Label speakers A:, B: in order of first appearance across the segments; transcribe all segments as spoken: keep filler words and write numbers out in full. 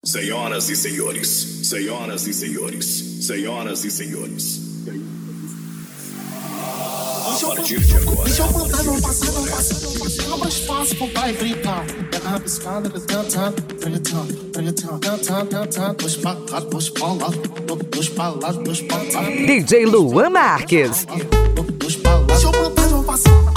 A: Senhoras e senhores, senhoras e senhores, senhoras e senhores. A partir de agora.
B: Deixa eu mandar no passado, no passado. Não mais fácil pro pai brincar. Pega a rabiscada, cantando, cantando, cantando, cantando, cantando. Dois pra cá, dois pra lá, dois pra lá, dois pra lá.
C: D J Luan Marques.
B: Dois pra lá. Deixa eu mandar no passado.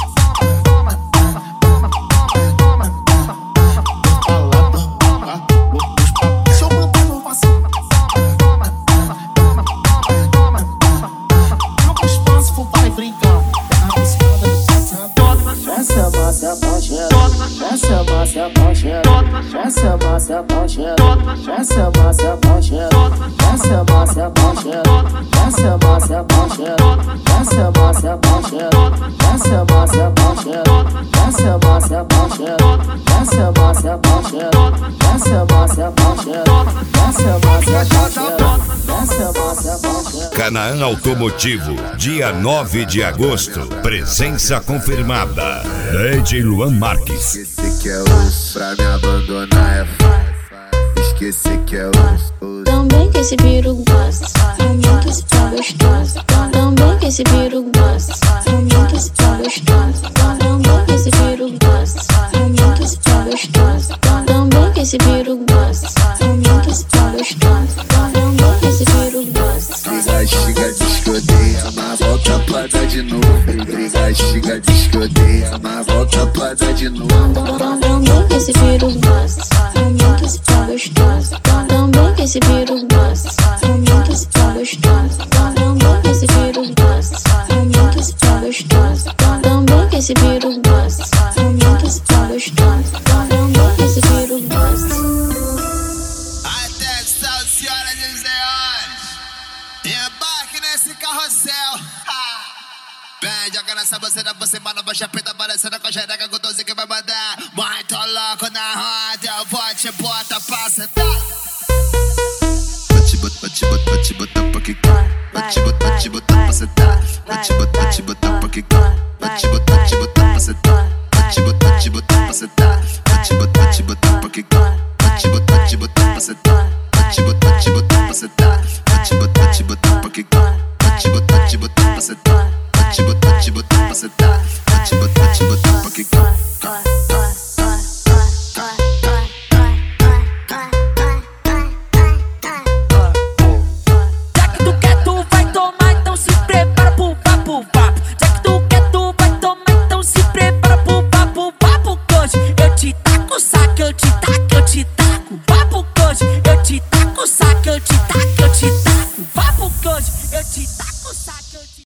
D: Essa massa paixão, essa massa paixão, essa massa paixão, essa massa paixão, essa massa paixão, essa massa paixão, essa massa paixão, essa massa paixão, essa massa paixão, essa massa paixão, essa massa paixão.
E: Canaã Automotivo, dia nove de agosto, presença confirmada. D J Luan Marques.
F: Esquecer que é osso, pra me abandonar é fácil. Esquecer que é osso.
G: Também que esse piru gosta, também que esse piru gostoso. Também que esse piru gosta, também que esse piru gostoso. Também que esse piru gosta, também que esse piru gostoso. Também que esse piru gosta, também que esse piru gostoso. Também que esse piru gosta.
F: Briga, estiga, diz que odeia, mas volta pra dar de novo. Briga, estiga, diz que odeia, mas volta pra dar de novo.
G: Também que esse piru gosta, também que esse piru gostoso. Também que esse piru gosta, também que esse piru gostoso. Também que esse piru gosta, também que esse piru gostoso. Também que esse piru gosta, também que esse piru gostoso. Também que esse piru gosta.
H: Atenção, senhoras e senhores, embarque nesse carrossel. Vem, joga nessa boceta por cima, na baixa preta, parecendo com a xereca, com doze que vai mandar. Muito louco na roda, eu vou te botar pra sentar. Vou te botar, vou te botar, vou te botar pra quicar. Vou te botar, vou te botar pra sentar. Vou te botar, vou te botar pra quicar. Vou te botar, vou te botar pra sentar. Vou te botar, vou te botar pra sentar. Vou te botar, vou te botar pra quicar. Vou te botar, vou te botar pra sentar. Vou te botar, vou te botar pra sentar. Vou te botar, vou te botar pra quicar. Vou te botar, vou te botar pra sentar. Vou te botar, vou te botar pra sentar. Vou te botar, vou te botar pra quicar.
I: Já que tu quer, tu vai tomar, então se prepara pro papo, papo. Já que tu quer, tu vai tomar, então se prepara pro papo, papo. Hoje eu te taco, saca, eu te taco, eu te taco. Papo hoje eu te taco, saca, eu te taco, eu te taco. Papo hoje eu te taco.